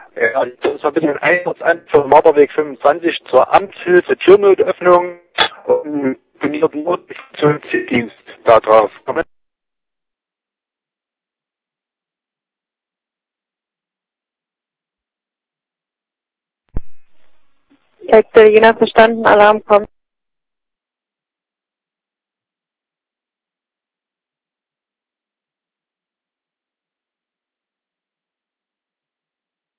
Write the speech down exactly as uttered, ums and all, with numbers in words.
Ja, das war bitte ein Einsatz an für Marderweg fünfundzwanzig zur Amtshilfe Türnotöffnung und kombinierten Notdienst da drauf. Italiener verstanden, Alarm kommt.